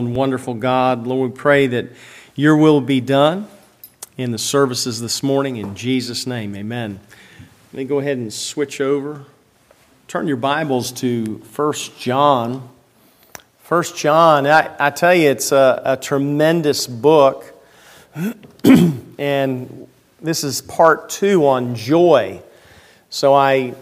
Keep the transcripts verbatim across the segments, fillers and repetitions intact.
and wonderful God. Lord, we pray that your will be done in the services this morning. In Jesus' name, amen. Let me go ahead and switch over. Turn your Bibles to First John. First John, I, I tell you, it's a, a tremendous book. And this is part two on joy. So I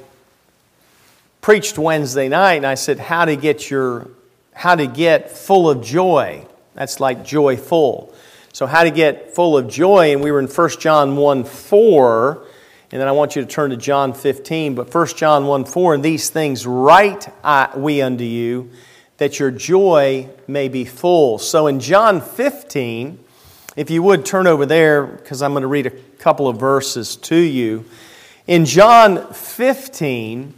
preached Wednesday night and I said how to get your how to get full of joy. That's like joyful. So how to get full of joy, and we were in First John one four, and then I want you to turn to John fifteen, but First John one four, and these things write I, we unto you, that your joy may be full. So in John fifteen, if you would turn over there, because I'm going to read a couple of verses to you. In John fifteen,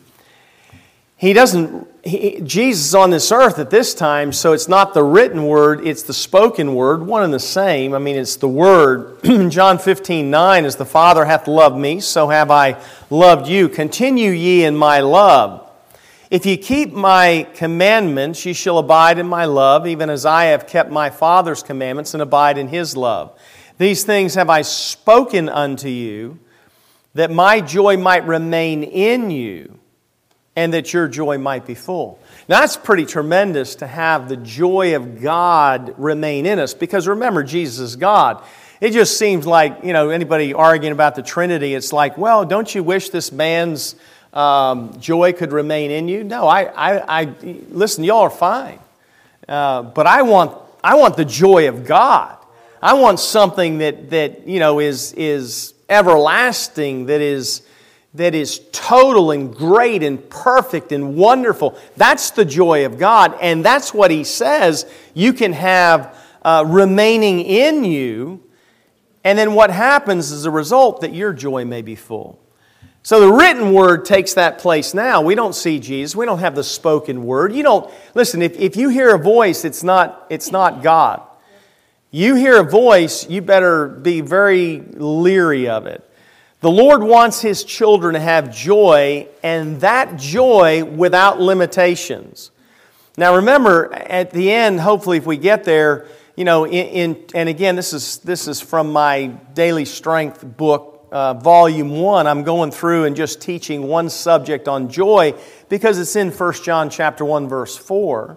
he doesn't, he, Jesus is on this earth at this time, so it's not the written word, it's the spoken word, one and the same. I mean, it's the word. John fifteen nine, as the Father hath loved me, so have I loved you. Continue ye in my love. If ye keep my commandments, ye shall abide in my love, even as I have kept my Father's commandments and abide in his love. These things have I spoken unto you, that my joy might remain in you, and that your joy might be full. Now that's pretty tremendous to have the joy of God remain in us, because remember, Jesus is God. It just seems like, you know, anybody arguing about the Trinity, it's like, well, don't you wish this man's um, joy could remain in you? No, I, I, I listen, y'all are fine. Uh, but I want, I want the joy of God. I want something that, that you know, is, is everlasting, that is that is total and great and perfect and wonderful. That's the joy of God, and that's what he says you can have uh, remaining in you, and then what happens as a result, that your joy may be full. So the written word takes that place now. We don't see Jesus. We don't have the spoken word. You don't, listen, if, if you hear a voice, it's not, it's not God. You hear a voice, you better be very leery of it. The Lord wants His children to have joy, and that joy without limitations. Now remember, at the end, hopefully if we get there, you know, in, in and again, this is this is from my Daily Strength book, uh, volume one. I'm going through and just teaching one subject on joy because it's in First John chapter one, verse four.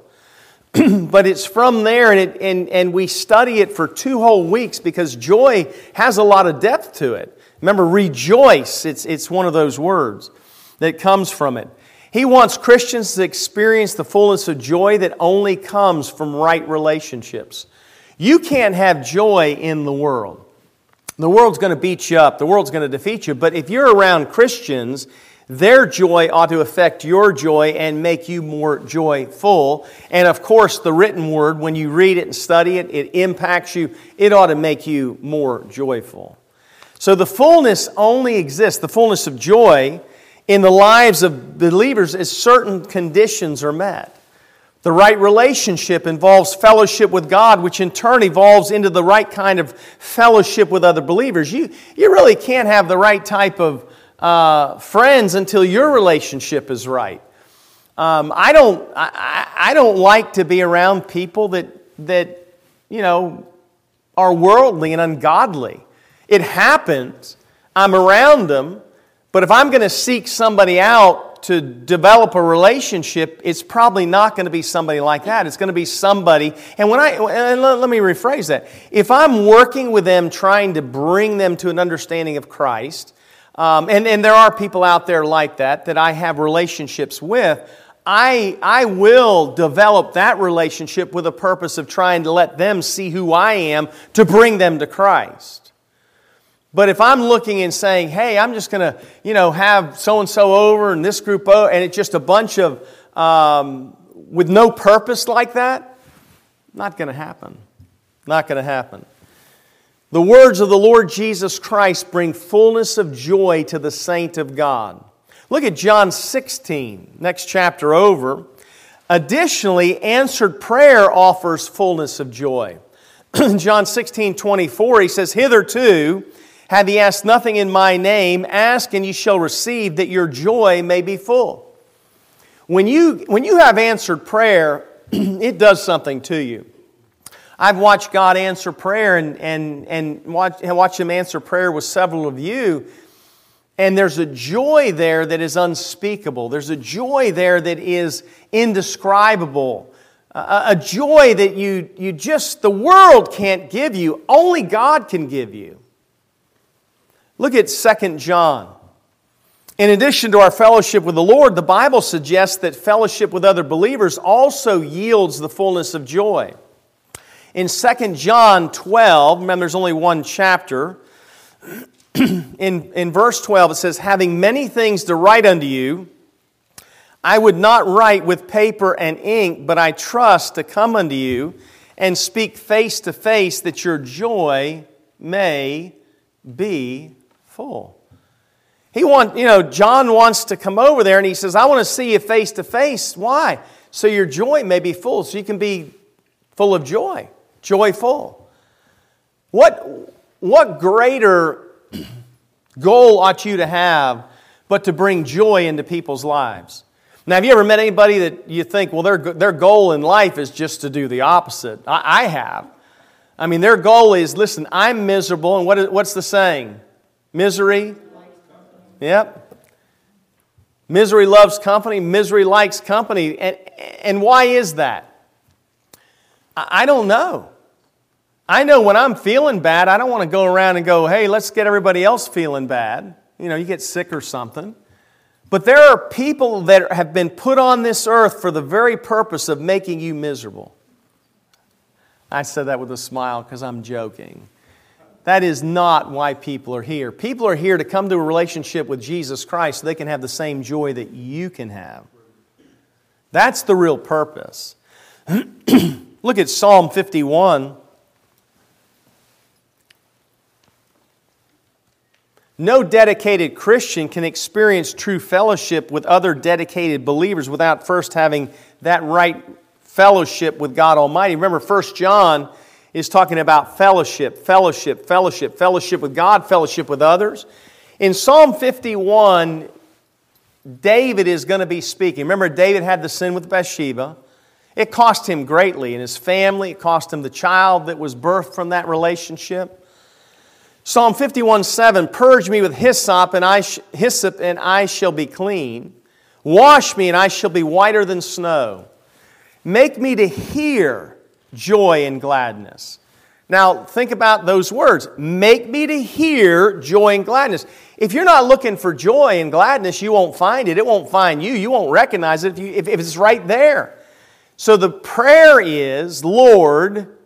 But it's from there, and, it, and, and we study it for two whole weeks because joy has a lot of depth to it. Remember, rejoice, it's, it's one of those words that comes from it. He wants Christians to experience the fullness of joy that only comes from right relationships. You can't have joy in the world. The world's going to beat you up. The world's going to defeat you. But if you're around Christians, their joy ought to affect your joy and make you more joyful. And of course, the written word, when you read it and study it, it impacts you. It ought to make you more joyful. So the fullness only exists, the fullness of joy in the lives of believers as certain conditions are met. The right relationship involves fellowship with God, which in turn evolves into the right kind of fellowship with other believers. You, you really can't have the right type of uh, friends until your relationship is right. Um, I don't, I, I don't like to be around people that that you know are worldly and ungodly. It happens. I'm around them. But if I'm going to seek somebody out to develop a relationship, it's probably not going to be somebody like that. It's going to be somebody. And when I, and let me rephrase that. If I'm working with them, trying to bring them to an understanding of Christ, um, and, and there are people out there like that, that I have relationships with, I, I will develop that relationship with a purpose of trying to let them see who I am to bring them to Christ. But if I'm looking and saying, hey, I'm just going to, you know, have so-and-so over and this group over, and it's just a bunch of, um, with no purpose like that, not going to happen. Not going to happen. The words of the Lord Jesus Christ bring fullness of joy to the saint of God. Look at John sixteen, next chapter over. Additionally, answered prayer offers fullness of joy. John sixteen twenty-four, he says, hitherto have ye asked nothing in my name, ask and ye shall receive, that your joy may be full. When you, when you have answered prayer, it does something to you. I've watched God answer prayer and, and, and watch, watch Him answer prayer with several of you. And there's a joy there that is unspeakable. There's a joy there that is indescribable. A, a joy that you, you just, the world can't give you. Only God can give you. Look at Second John. In addition to our fellowship with the Lord, the Bible suggests that fellowship with other believers also yields the fullness of joy. In Second John twelve, remember there's only one chapter, in, in verse twelve it says, having many things to write unto you, I would not write with paper and ink, but I trust to come unto you and speak face to face, that your joy may be full. He want, you know, John wants to come over there and he says, I want to see you face to face. Why? So your joy may be full, so you can be full of joy, joyful. What, what greater goal ought you to have but to bring joy into people's lives? Now, have you ever met anybody that you think, well, their, their goal in life is just to do the opposite? I, I have. I mean, their goal is, listen, I'm miserable, and what is, what's the saying? Misery? Yep. Misery loves company. Misery likes company. And, and why is that? I don't know. I know when I'm feeling bad, I don't want to go around and go, hey, let's get everybody else feeling bad. You know, you get sick or something. But there are people that have been put on this earth for the very purpose of making you miserable. I said that with a smile because I'm joking. That is not why people are here. People are here to come to a relationship with Jesus Christ so they can have the same joy that you can have. That's the real purpose. Look at Psalm fifty-one. No dedicated Christian can experience true fellowship with other dedicated believers without first having that right fellowship with God Almighty. Remember, First John is talking about fellowship, fellowship, fellowship, fellowship with God, fellowship with others. In Psalm fifty-one, David is going to be speaking. Remember, David had the sin with Bathsheba. It cost him greatly in his family. It cost him the child that was birthed from that relationship. Psalm fifty-one seven, purge me with hyssop and I sh- hyssop and I shall be clean. Wash me and I shall be whiter than snow. Make me to hear joy and gladness. Now, think about those words. Make me to hear joy and gladness. If you're not looking for joy and gladness, you won't find it. It won't find you. You won't recognize it if, you, if, if it's right there. So the prayer is, Lord,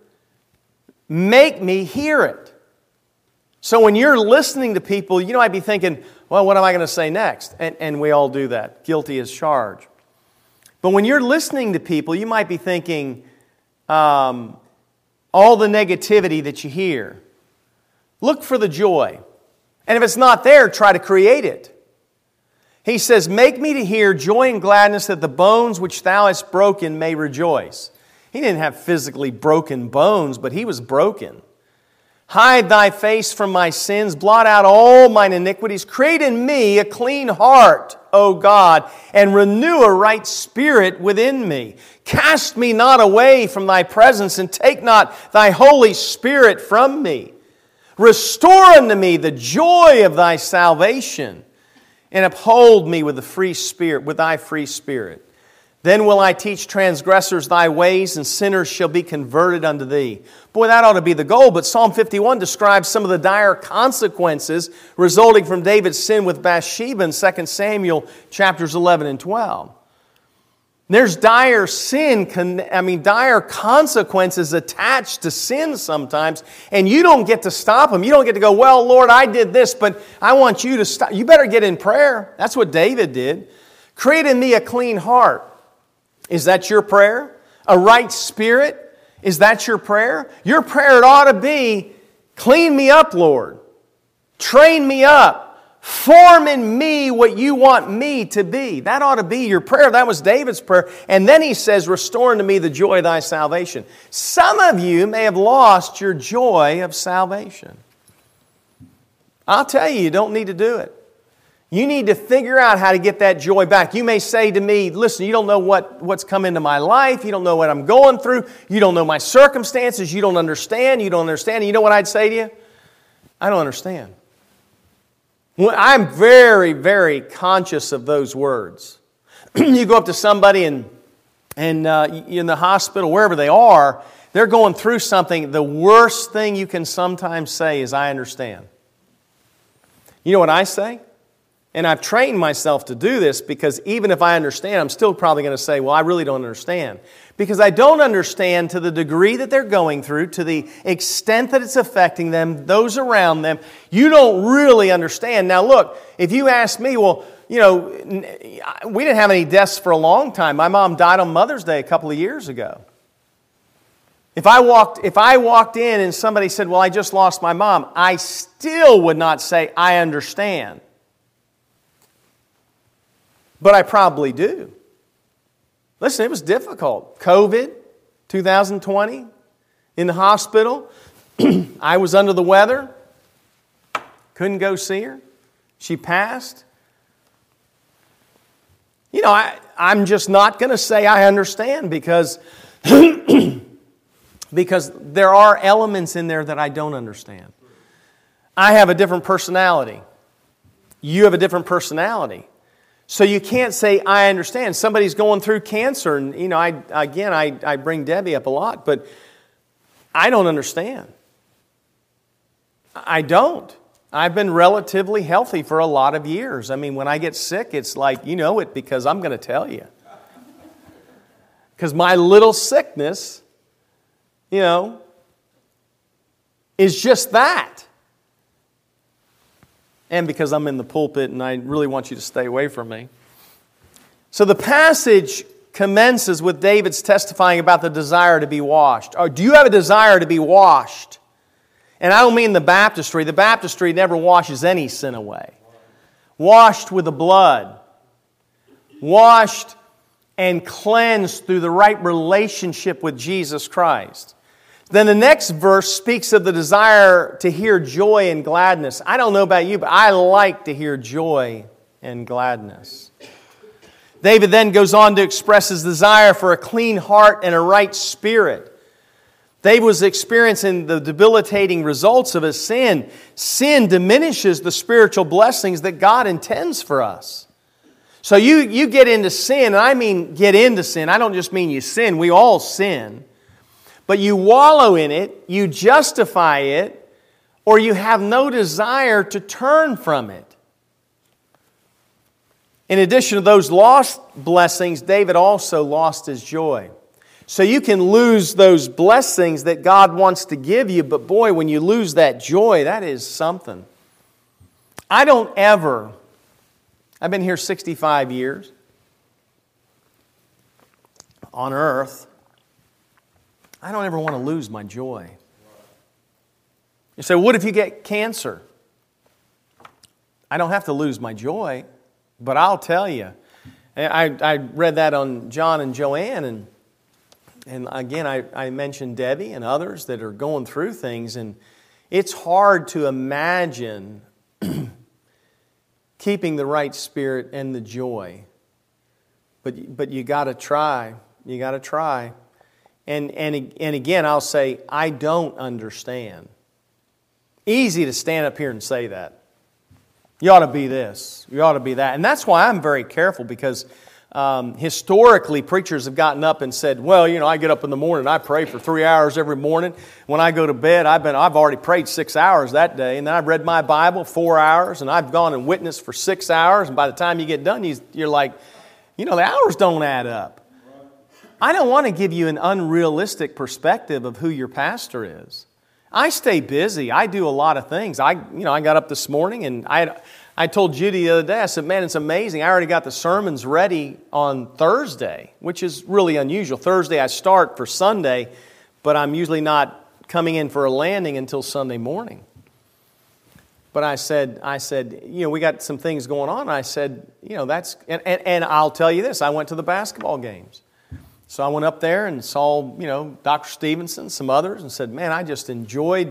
make me hear it. So when you're listening to people, you know, I'd be thinking, well, what am I going to say next? And, and we all do that. Guilty as charged. But when you're listening to people, you might be thinking, Um, all the negativity that you hear. Look for the joy. And if it's not there, try to create it. He says, make me to hear joy and gladness, that the bones which thou hast broken may rejoice. He didn't have physically broken bones, but he was broken. Hide thy face from my sins, blot out all mine iniquities. Create in me a clean heart, O God, and renew a right spirit within me. Cast me not away from thy presence, and take not thy Holy Spirit from me. Restore unto me the joy of thy salvation, and uphold me with the free spirit, with thy free spirit. Then will I teach transgressors thy ways, and sinners shall be converted unto thee. Boy, that ought to be the goal, but Psalm fifty-one describes some of the dire consequences resulting from David's sin with Bathsheba in Second Samuel chapters eleven and twelve. There's dire sin, I mean, dire consequences attached to sin sometimes, and you don't get to stop them. You don't get to go, well, Lord, I did this, but I want you to stop. You better get in prayer. That's what David did. Create in me a clean heart. Is that your prayer? A right spirit? Is that your prayer? Your prayer ought to be, clean me up, Lord. Train me up. Form in me what you want me to be. That ought to be your prayer. That was David's prayer. And then he says, restore unto me the joy of thy salvation. Some of you may have lost your joy of salvation. I'll tell you, you don't need to do it. You need to figure out how to get that joy back. You may say to me, listen, you don't know what, what's come into my life. You don't know what I'm going through. You don't know my circumstances. You don't understand. You don't understand. And you know what I'd say to you? I don't understand. I'm very, very conscious of those words. You go up to somebody and, and uh, in the hospital, wherever they are, they're going through something. The worst thing you can sometimes say is, I understand. You know what I say? And I've trained myself to do this because even if I understand, I'm still probably going to say, well, I really don't understand. Because I don't understand to the degree that they're going through, to the extent that it's affecting them, those around them. You don't really understand. Now look, if you ask me, well, you know, we didn't have any deaths for a long time. My mom died on Mother's Day a couple of years ago. If I walked, if I walked in and somebody said, well, I just lost my mom, I still would not say, I understand. But I probably do. Listen, it was difficult. COVID, two thousand twenty, in the hospital. I was under the weather. Couldn't go see her. She passed. You know, I, I'm just not going to say I understand because, because there are elements in there that I don't understand. I have a different personality. You have a different personality. So you can't say, I understand. Somebody's going through cancer, and, you know, I again, I, I bring Debbie up a lot, but I don't understand. I don't. I've been relatively healthy for a lot of years. I mean, when I get sick, it's like, you know it because I'm going to tell you. Because my little sickness, you know, is just that. And because I'm in the pulpit and I really want you to stay away from me. So the passage commences with David's testifying about the desire to be washed. Or do you have a desire to be washed? And I don't mean the baptistry. The baptistry never washes any sin away. Washed with the blood. Washed and cleansed through the right relationship with Jesus Christ. Then the next verse speaks of the desire to hear joy and gladness. I don't know about you, but I like to hear joy and gladness. David then goes on to express his desire for a clean heart and a right spirit. David was experiencing the debilitating results of his sin. Sin diminishes the spiritual blessings that God intends for us. So you, you get into sin, and I mean get into sin. I don't just mean you sin. We all sin. But you wallow in it, you justify it, or you have no desire to turn from it. In addition to those lost blessings, David also lost his joy. So you can lose those blessings that God wants to give you, but boy, when you lose that joy, that is something. I don't ever, I've been here sixty-five years on earth. I don't ever want to lose my joy. You say, what if you get cancer? I don't have to lose my joy, but I'll tell you. I, I read that on John and Joanne, and, and again, I, I mentioned Debbie and others that are going through things, and it's hard to imagine keeping the right spirit and the joy. But, but you got to try. You got to try. And, and, and again, I'll say, I don't understand. Easy to stand up here and say that. You ought to be this. You ought to be that. And that's why I'm very careful, because um, historically, preachers have gotten up and said, well, you know, I get up in the morning and I pray for three hours every morning. When I go to bed, I've been I've already prayed six hours that day. And then I've read my Bible four hours. And I've gone and witnessed for six hours. And by the time you get done, you're like, you know, the hours don't add up. I don't want to give you an unrealistic perspective of who your pastor is. I stay busy. I do a lot of things. I, you know, I got up this morning and I, I told Judy the other day, I said, man, it's amazing. I already got the sermons ready on Thursday, which is really unusual. Thursday I start for Sunday, but I'm usually not coming in for a landing until Sunday morning. But I said, I said, you know, we got some things going on. I said, you know, that's, and, and, and I'll tell you this, I went to the basketball games. So I went up there and saw, you know, Doctor Stevenson, some others, and said, man, I just enjoyed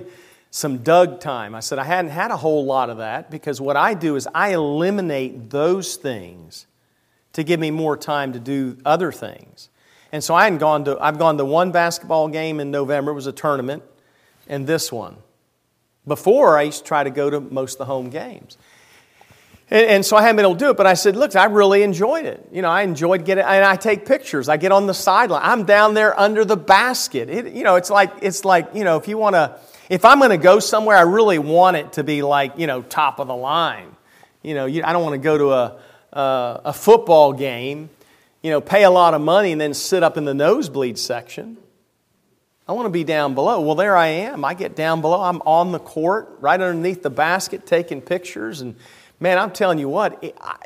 some Doug time. I said I hadn't had a whole lot of that because what I do is I eliminate those things to give me more time to do other things. And so I hadn't gone to, I've gone to one basketball game in November. It was a tournament. And this one. Before, I used to try to go to most of the home games. And, and so I haven't been able to do it, but I said, look, I really enjoyed it. You know, I enjoyed getting, and I take pictures. I get on the sideline. I'm down there under the basket. It, you know, it's like, it's like, you know, if you want to, if I'm going to go somewhere, I really want it to be like, you know, top of the line. You know, you, I don't want to go to a, a, a football game, you know, pay a lot of money and then sit up in the nosebleed section. I want to be down below. Well, there I am. I get down below. I'm on the court, right underneath the basket, taking pictures. And man, I'm telling you what, it, I,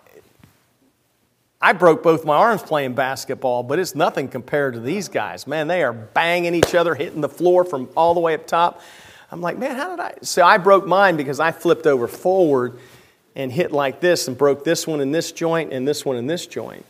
I broke both my arms playing basketball, but it's nothing compared to these guys. Man, they are banging each other, hitting the floor from all the way up top. I'm like, man, how did I? So I broke mine because I flipped over forward and hit like this and broke this one in this joint and this one in this joint.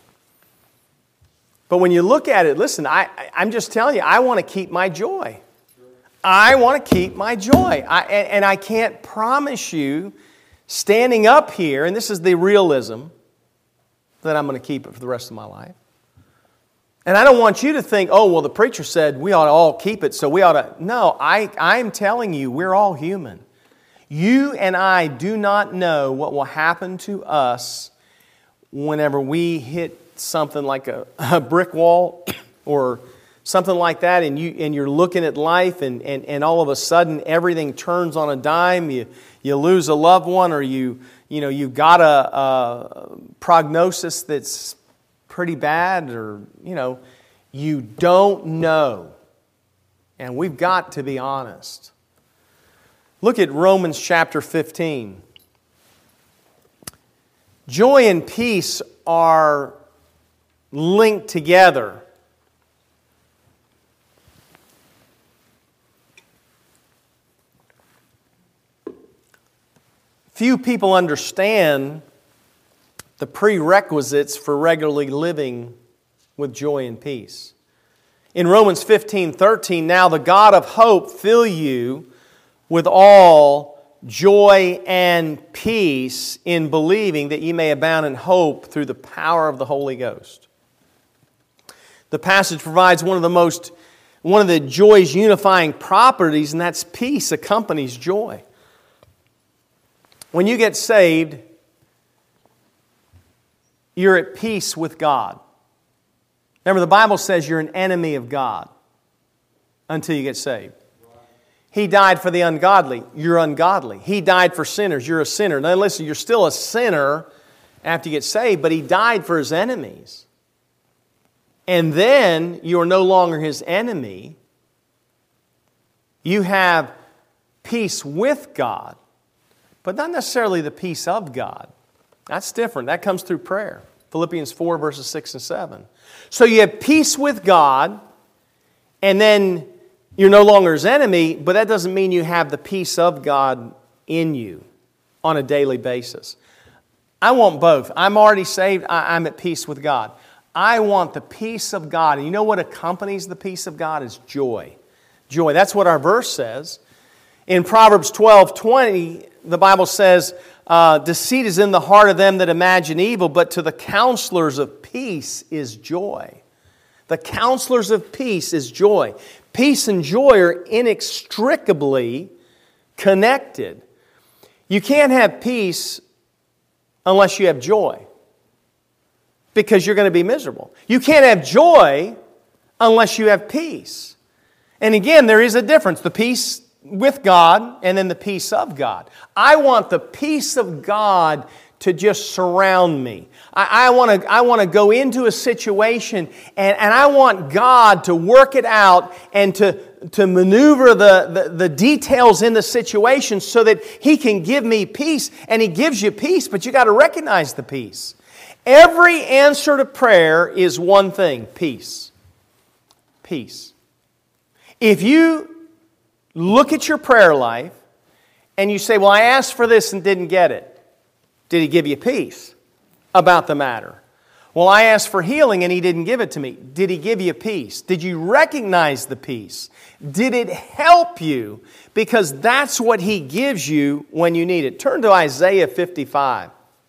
But when you look at it, listen, I, I'm just telling you, I want to keep my joy. I want to keep my joy. I, and, and I can't promise you, standing up here, and this is the realism, that I'm going to keep it for the rest of my life. And I don't want you to think, oh, well, the preacher said we ought to all keep it, so we ought to. No, I, I'm telling you, we're all human. You and I do not know what will happen to us whenever we hit something like a, a brick wall or something like that, and, you, and you're looking at life, and, and, and all of a sudden everything turns on a dime. You, you lose a loved one, or you, you know, you've got a, a prognosis that's pretty bad, or, you know, you don't know. And we've got to be honest. Look at Romans chapter fifteen. Joy and peace are linked together. Few people understand the prerequisites for regularly living with joy and peace. In Romans fifteen thirteen, now the God of hope fill you with all joy and peace in believing, that ye may abound in hope through the power of the Holy Ghost. The passage provides one of the most, one of the joy's unifying properties, and that's peace accompanies joy. When you get saved, you're at peace with God. Remember, the Bible says you're an enemy of God until you get saved. He died for the ungodly. You're ungodly. He died for sinners. You're a sinner. Now listen, you're still a sinner after you get saved, but He died for His enemies. And then you are no longer His enemy. You have peace with God, but not necessarily the peace of God. That's different. That comes through prayer. Philippians four, verses six and seven. So you have peace with God, and then you're no longer His enemy, but that doesn't mean you have the peace of God in you on a daily basis. I want both. I'm already saved. I'm at peace with God. I want the peace of God. And you know what accompanies the peace of God is joy. Joy. That's what our verse says. In Proverbs twelve twenty, the Bible says, uh, deceit is in the heart of them that imagine evil, but to the counselors of peace is joy. The counselors of peace is joy. Peace and joy are inextricably connected. You can't have peace unless you have joy, because you're going to be miserable. You can't have joy unless you have peace. And again, there is a difference. The peace with God and then the peace of God. I want the peace of God to just surround me. I, I want to I want to go into a situation and, and I want God to work it out and to, to maneuver the, the, the details in the situation so that He can give me peace. And He gives you peace, but you got to recognize the peace. Every answer to prayer is one thing: peace. Peace. If you look at your prayer life and you say, well, I asked for this and didn't get it, did He give you peace about the matter? Well, I asked for healing and He didn't give it to me. Did He give you peace? Did you recognize the peace? Did it help you? Because that's what He gives you when you need it. Turn to Isaiah fifty-five.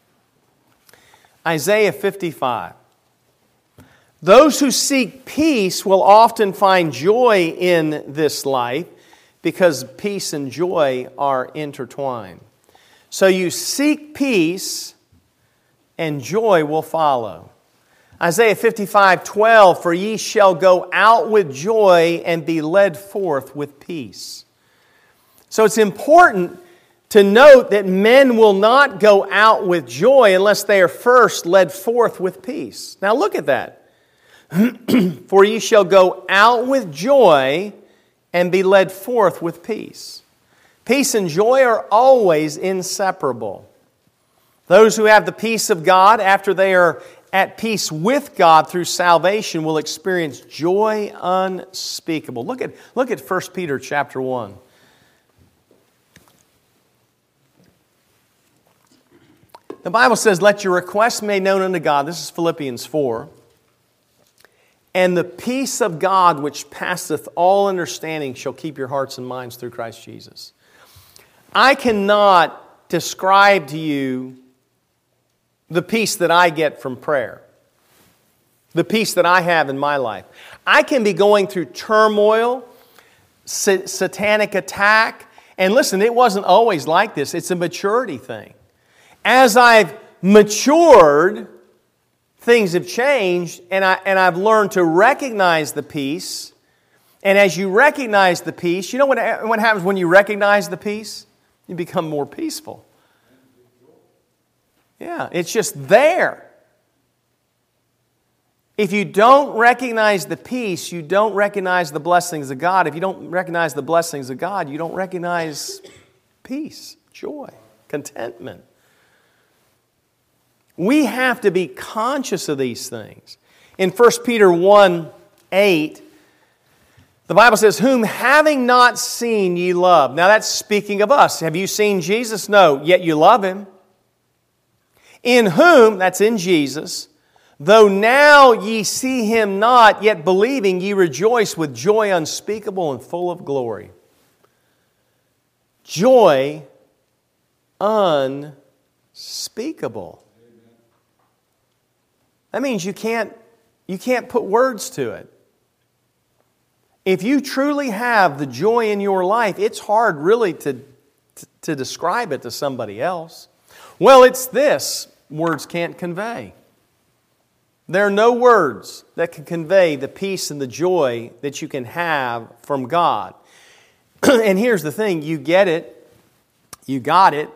Isaiah fifty-five. Those who seek peace will often find joy in this life because peace and joy are intertwined. So you seek peace and joy will follow. Isaiah fifty-five twelve, for ye shall go out with joy and be led forth with peace. So it's important to note that men will not go out with joy unless they are first led forth with peace. Now look at that. For ye shall go out with joy and be led forth with peace. Peace and joy are always inseparable. Those who have the peace of God after they are at peace with God through salvation will experience joy unspeakable. Look at, look at First Peter chapter one. The Bible says, let your requests be made known unto God. This is Philippians four. And the peace of God which passeth all understanding shall keep your hearts and minds through Christ Jesus. I cannot describe to you the peace that I get from prayer. The peace that I have in my life. I can be going through turmoil, sa- satanic attack. And listen, it wasn't always like this. It's a maturity thing. As I've matured, things have changed, and, I, and I've learned to recognize the peace. And as you recognize the peace, you know what, what happens when you recognize the peace? You become more peaceful. Yeah, it's just there. If you don't recognize the peace, you don't recognize the blessings of God. If you don't recognize the blessings of God, you don't recognize peace, joy, contentment. We have to be conscious of these things. In First Peter one eight, the Bible says, whom having not seen ye love. Now that's speaking of us. Have you seen Jesus? No, yet you love Him. In whom, that's in Jesus, though now ye see Him not, yet believing ye rejoice with joy unspeakable and full of glory. Joy unspeakable. That means you can't, you can't put words to it. If you truly have the joy in your life, it's hard really to, to, to describe it to somebody else. Well, it's this. Words can't convey. There are no words that can convey the peace and the joy that you can have from God. And here's the thing, you get it, you got it,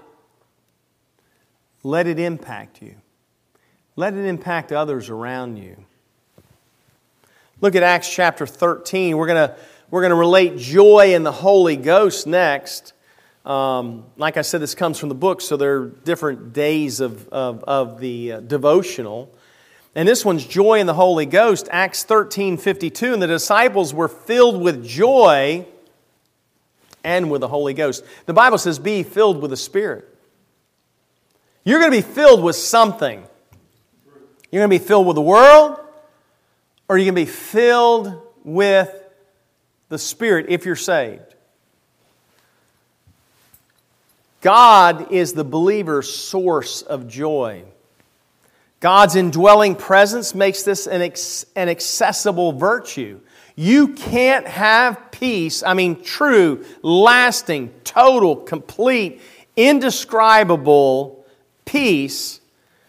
let it impact you. Let it impact others around you. Look at Acts chapter thirteen. We're going to we're going to relate joy in the Holy Ghost next. Um, like I said, this comes from the book, so there are different days of, of, of the uh, devotional. And this one's joy in the Holy Ghost, Acts thirteen fifty-two. And the disciples were filled with joy and with the Holy Ghost. The Bible says, be filled with the Spirit. You're going to be filled with something. You're going to be filled with the world, or you're going to be filled with the Spirit if you're saved. God is the believer's source of joy. God's indwelling presence makes this an, ex- an accessible virtue. You can't have peace, I mean true, lasting, total, complete, indescribable peace,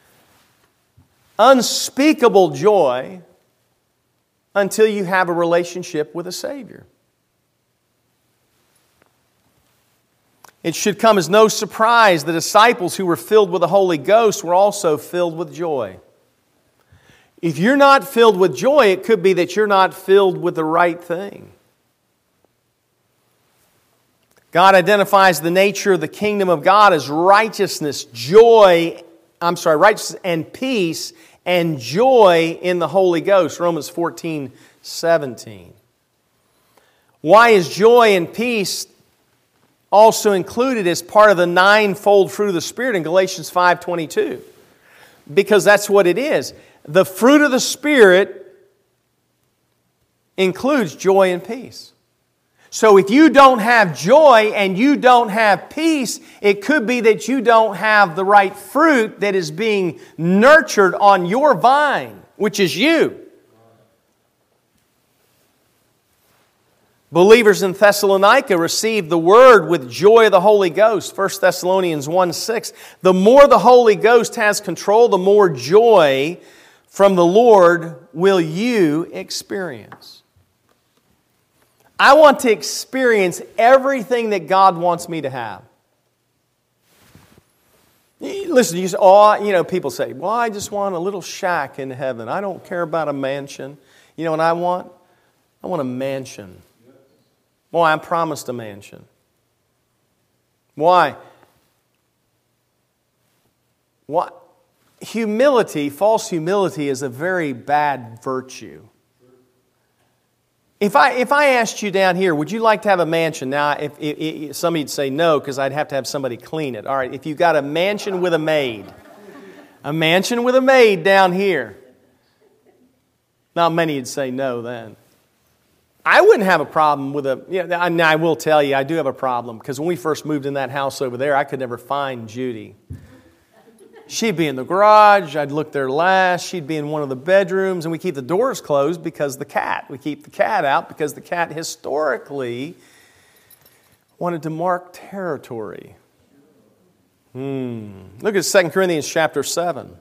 unspeakable joy, until you have a relationship with a Savior. It should come as no surprise the disciples who were filled with the Holy Ghost were also filled with joy. If you're not filled with joy, it could be that you're not filled with the right thing. God identifies the nature of the kingdom of God as righteousness, joy, I'm sorry, righteousness and peace and joy in the Holy Ghost, Romans fourteen seventeen. Why is joy and peace also included as part of the ninefold fruit of the Spirit in Galatians five twenty-two? Because that's what it is. The fruit of the Spirit includes joy and peace. So if you don't have joy and you don't have peace, it could be that you don't have the right fruit that is being nurtured on your vine, which is you. Believers in Thessalonica received the Word with joy of the Holy Ghost. First Thessalonians one six. The more the Holy Ghost has control, the more joy from the Lord will you experience. I want to experience everything that God wants me to have. Listen, you say, oh, you know, people say, well, I just want a little shack in heaven. I don't care about a mansion. You know what I want? I want a mansion. Boy, I'm promised a mansion. Why? Why? Humility, false humility, is a very bad virtue. If I if I asked you down here, would you like to have a mansion? Now, if, if, if somebody'd say no, because I'd have to have somebody clean it. All right, if you got a mansion with a maid, a mansion with a maid down here, not many would say no then. I wouldn't have a problem with a, you know, I, I will tell you, I do have a problem, because when we first moved in that house over there, I could never find Judy. She'd be in the garage, I'd look there last, she'd be in one of the bedrooms, and we keep the doors closed because the cat. We keep the cat out because the cat historically wanted to mark territory. Hmm. Look at Second Corinthians chapter seven.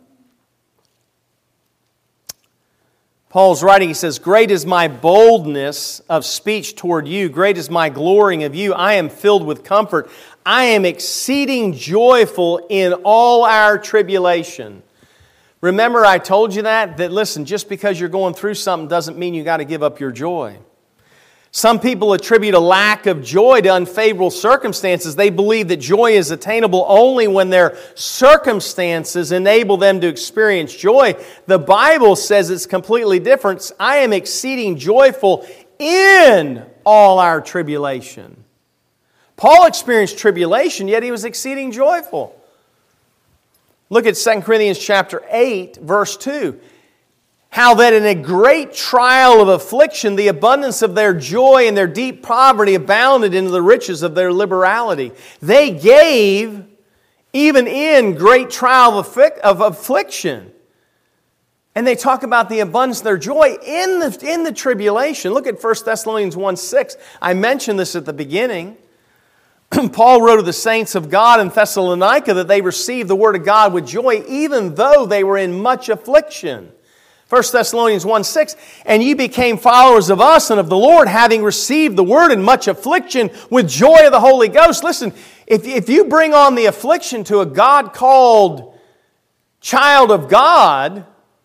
Paul's writing, he says, great is my boldness of speech toward you. Great is my glorying of you. I am filled with comfort. I am exceeding joyful in all our tribulation. Remember I told you that? That listen, just because you're going through something doesn't mean you got to give up your joy. Some people attribute a lack of joy to unfavorable circumstances. They believe that joy is attainable only when their circumstances enable them to experience joy. The Bible says it's completely different. I am exceeding joyful in all our tribulation. Paul experienced tribulation, yet he was exceeding joyful. Look at Second Corinthians chapter eight, verse two. How that in a great trial of affliction, the abundance of their joy and their deep poverty abounded into the riches of their liberality. They gave even in great trial of affliction. And they talk about the abundance of their joy in the, in the tribulation. Look at First Thessalonians one six. I mentioned this at the beginning. Paul wrote to the saints of God in Thessalonica that they received the Word of God with joy even though they were in much affliction. First Thessalonians one six, and ye became followers of us and of the Lord, having received the Word in much affliction with joy of the Holy Ghost. Listen, if, if you bring on the affliction to a God-called child of God,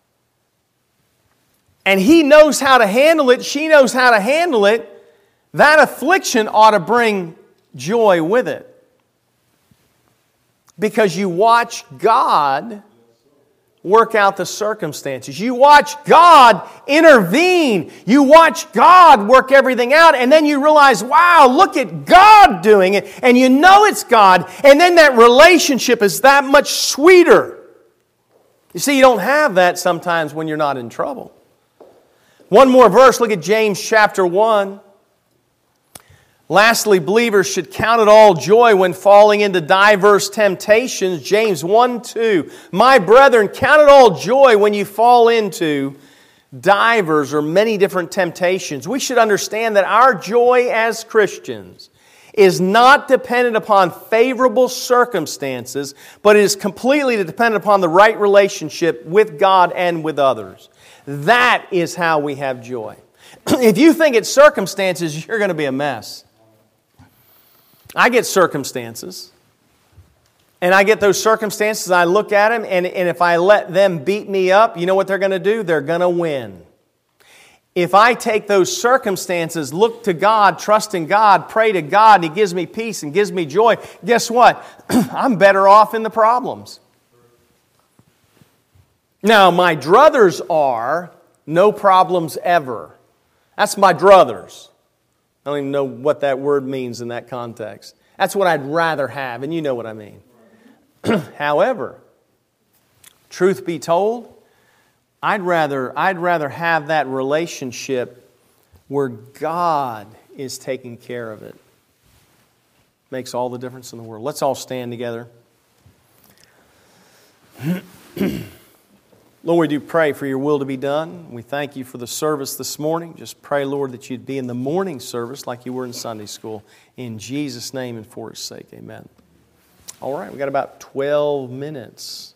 and he knows how to handle it, she knows how to handle it, that affliction ought to bring joy with it. Because you watch God work out the circumstances. You watch God intervene. You watch God work everything out, and then you realize, wow, look at God doing it, and you know it's God, and then that relationship is that much sweeter. You see, you don't have that sometimes when you're not in trouble. One more verse, look at James chapter one. Lastly, believers should count it all joy when falling into diverse temptations. James one two. My brethren, count it all joy when you fall into divers or many different temptations. We should understand that our joy as Christians is not dependent upon favorable circumstances, but it is completely dependent upon the right relationship with God and with others. That is how we have joy. If you think it's circumstances, you're going to be a mess. I get circumstances, and I get those circumstances, I look at them, and, and if I let them beat me up, you know what they're going to do? They're going to win. If I take those circumstances, look to God, trust in God, pray to God, and He gives me peace and gives me joy, guess what? I'm better off in the problems. Now, my druthers are no problems ever. That's my druthers. I don't even know what that word means in that context. That's what I'd rather have, and you know what I mean. However, truth be told, I'd rather, I'd rather have that relationship where God is taking care of it. Makes all the difference in the world. Let's all stand together. Lord, we do pray for your will to be done. We thank you for the service this morning. Just pray, Lord, that you'd be in the morning service like you were in Sunday school. In Jesus' name and for his sake, amen. All right, we got about twelve minutes.